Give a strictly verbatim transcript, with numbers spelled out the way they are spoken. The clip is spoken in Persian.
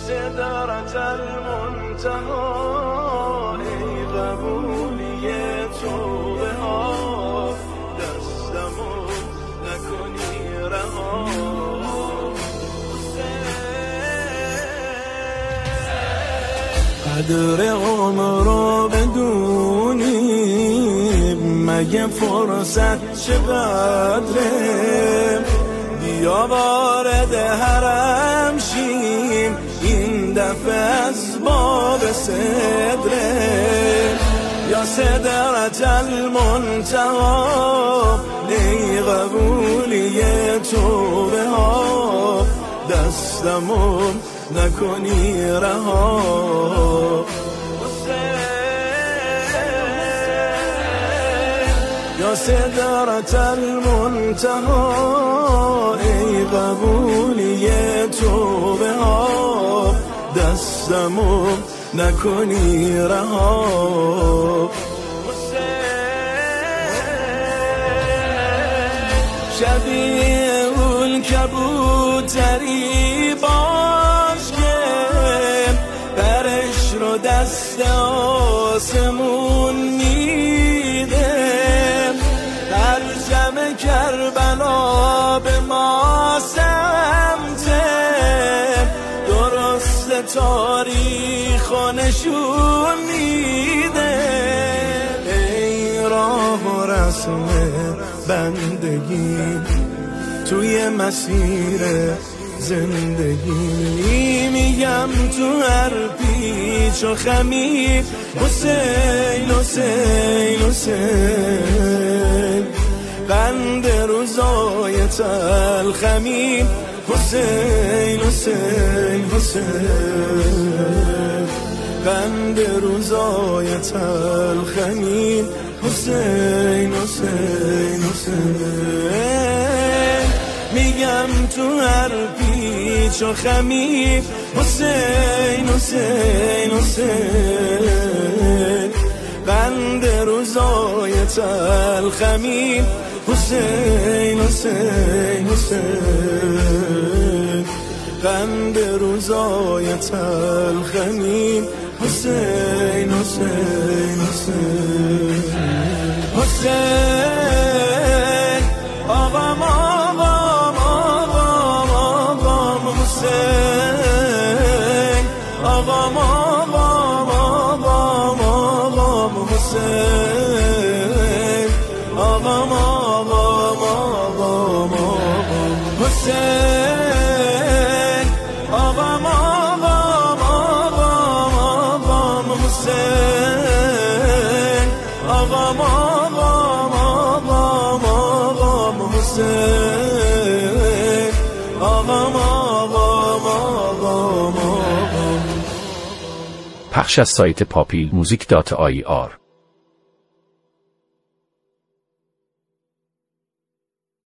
سدرة المنتهى ای قبولی توبه ها دستمو نکنی رها قدر عمر رو بدونی مگه فرصت چقدره بیا وارد حرم شیم این دفعه از باب صدره یا سدرة المنتهى ای قبولی توبه ها دستمو نکنی رها یا سدرة المنتهى ای قبولی توبه ها دستمو نکنی رها شبیه اون کبوتری باش که برش رو دست آسمون میده ترجمه کربلا به ما سمته درست تاریخ و نشون میده ای راه و رسم بندگی توی مسیر زندگی میگم تو هر پیچ و خمیر حسین حسین حسین قند روزای تلخمین حسین حسین حسین قند روزای تلخمین حسین حسین حسین میگم تو هر پیچ و خمیر حسین حسین حسین قند روزای تلخمین حسین حسین حسین قند روزای تلخمین حسین حسین حسین حسین آقام آقام آقام آقام حسین آقام آقام آقام آقام حسین آقام آقام آقام آقام حسین آقام آقام آقام آقام حسین آقام آقام آقام آقام حسین آقام آقام آقام آقام. پخش از سایت پاپیل موزیک دات آی آر